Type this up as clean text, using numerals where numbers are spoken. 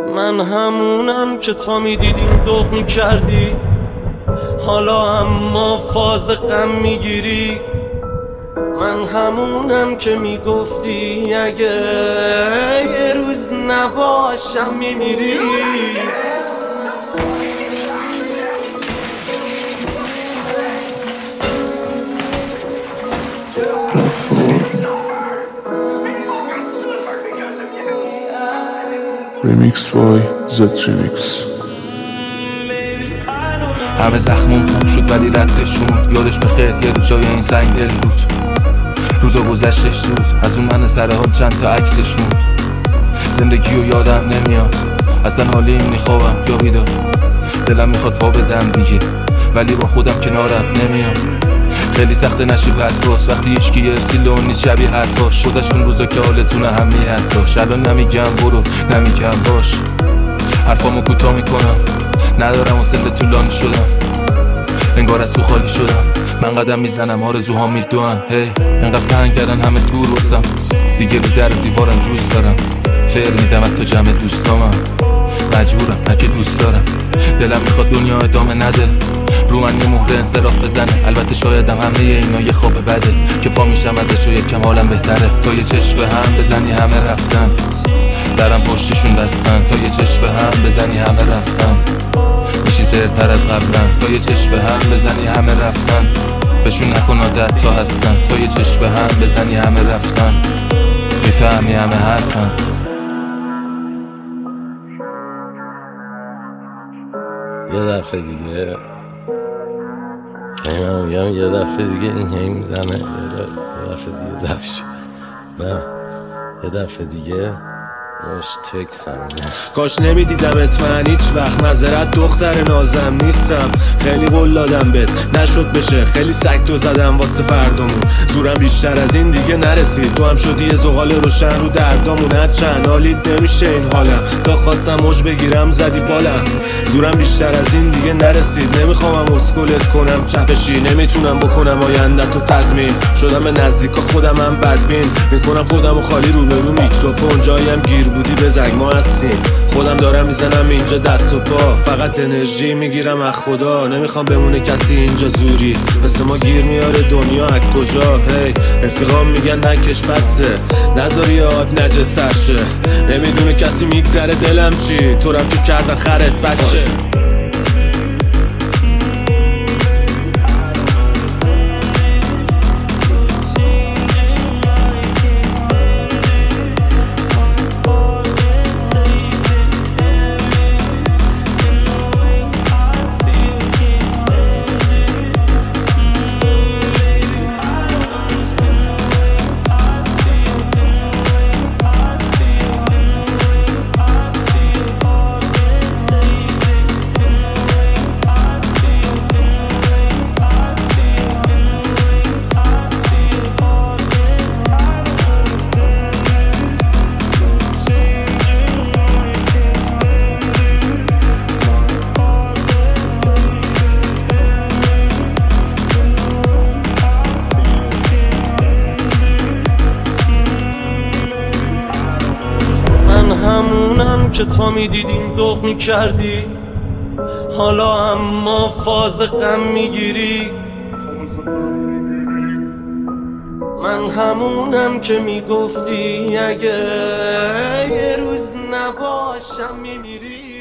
من همونم که تو میدیدیم دوق میکردی، حالا اما فاز غم میگیری. من همونم که میگفتی اگه یه روز نباشم میمیری. Remix by Z-Remix. همه زخمون خوب شد ولی ردشون یادش بخیر یه رو جای این سنگ دل بود. روزا گذشتش زود از اون من سر حال چند تا عکسش موند. زندگیو یادم نمیاد اصلا حالی این خوابم یا بیدار. دلم میخواد وا بدم دیگه ولی با خودم کنارم نمیام. خیلی سخت نشی بدفاس وقتی هیچکی ارسیلون نیست شبیه حرفاش. گذشت اون روزا که حالتون اهمیت داشت. الان نمیگم برو نمیگم باش، حرفامو کوتاه میکنم ندارم واسه طولانی شدم. انگار از تو خالی شدم من قدم میزنم آرزوها میدوان. هی انقدر پنگ کردن همه دور واسم دیگه رو در دیوارم جوز دارم. فعل میدم حتی جمع دوستامم مجبورم نه که دوست دارم. دلم میخواد دنیا ادامه نده رو من یه مهر انصراف بزنه. البته شایدم همه اینا یه خواب بده که پا میشم ازش و یکم حالم بهتره. تا یه چشم به هم بزنی همه رفتن درم پشتشون بستن. تا یه چشم به هم بزنی همه رفتن میشی زرتر از قبلا. تا یه چشم به هم بزنی همه رفتن بهشون نکن عادت تا هستن. تا یه چشم به هم بزنی همه رفتن میفهمی همه حرفن. یه دفعه دیگه من میگم یه دفعه دیگه این هی میزنه. یه دفعه دیگه دفعه نه یه دفعه دیگه باش تکسم. کاش نمیدیدمت من هیچ وقت. معذرت دختر نازم نیستم. خیلی قول دادم بهت نشد بشه. خیلی سگ زدم واسه فردامون. زورم بیشتر از این دیگه نرسید. تو هم شدی یه زغال روشن رو دردامون. هر چند حالیت نمیشه این حالم. تا خواستم موج بگیرم زدی بالم. زورم بیشتر از این دیگه نرسید. نمیخوام اسکلت کنم چپشی. نمیتونم بکنم آینده تو تضمین. شدم به نزدیکا خودمم بدبین. میکنم خودمو خالی رو میکروفون. جایم گیر بودی بزنگ ما هستیم. خودم دارم میزنم اینجا دست و پا. فقط انرژی میگیرم از خدا. نمیخوام بمونه کسی اینجا زوری مثل ما گیر میاره دنیا از کجا. هی رفیقام میگن نکش بسه نذاری آب نجس ترشه. نمیدونه کسی میگذره دلم چی. تو رم که کردن خرت بچه. همونم که تو میدیدیم دوق میکردی، حالا اما فاز غم میگیری. من همونم که میگفتی اگه یه روز نباشم میمیری.